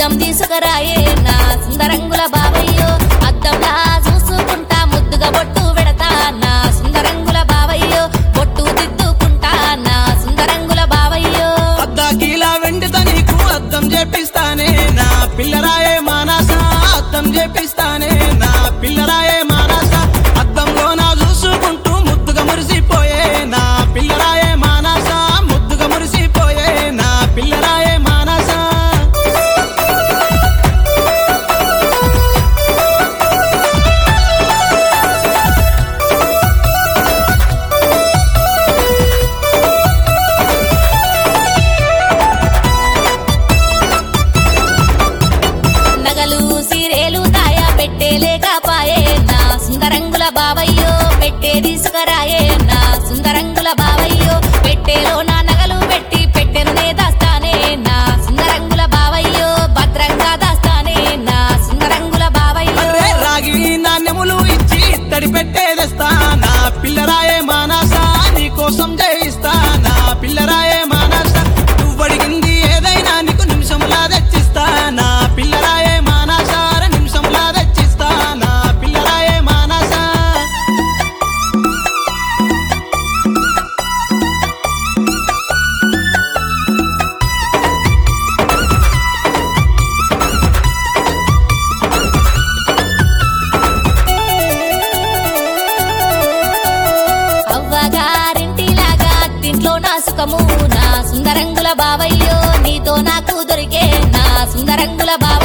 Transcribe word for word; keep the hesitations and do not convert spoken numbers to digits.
అద్దం తీసుకురాయే నా సుందరంగుల బావయ్యో అద్దంలా చూసుకుంటా ముద్దుగా బొట్టు పెడతా నా సుందరంగుల బావయ్యో బొట్టు దిద్దుకుంటా నా సుందరంగుల బావయ్యో అద్దాకిలా వెండిత నీకు అద్దం చేపిస్తానే నా పిల్లరాయే మానస అద్దం చేపిస్తానే నా పిల్లరాయే మానస అద్దంలో నా చూసుకుంటూ ముద్దుగా మురిసిపోయే నా పిల్లరాయే మానస ముద్దుగా మురిసిపోయే నా పిల్లరాయే మానస నగలు సీరేలు దాయా పెట్టేలేకపాయే నా సుందరంగుల బావయ్యో పెట్టే తీసుకురాయే నా సుందరంగుల బావయ్యో పెట్టేలో నా నగలు పెట్టి పెట్టెనునే దాస్తానే నా సుందరంగుల బావయ్యో భద్రంగా దాస్తానే నా సుందరంగుల బావయ్యో అరే రాగి నాణ్యములు ఇచ్చి ఇత్తడి పెట్టేదేస్తా నా పిల్లరాయే మానస నీ కోసం జయిస్తా నా పిల్లరాయే మానస నువ్వడిగింది ఏదైనా నీకు నిమిషంలా తెచ్చిస్తా నా పిల్లరాయే మానస నిమిషంలా తెచ్చిస్తా నా పిల్లరాయే మానస అవ్వగారింటిలాగా తింట్లో నా సుఖము నా సుందరంగుల బావయ్యో నీతో నాకు దొరికే నా సుందరంగుల బావ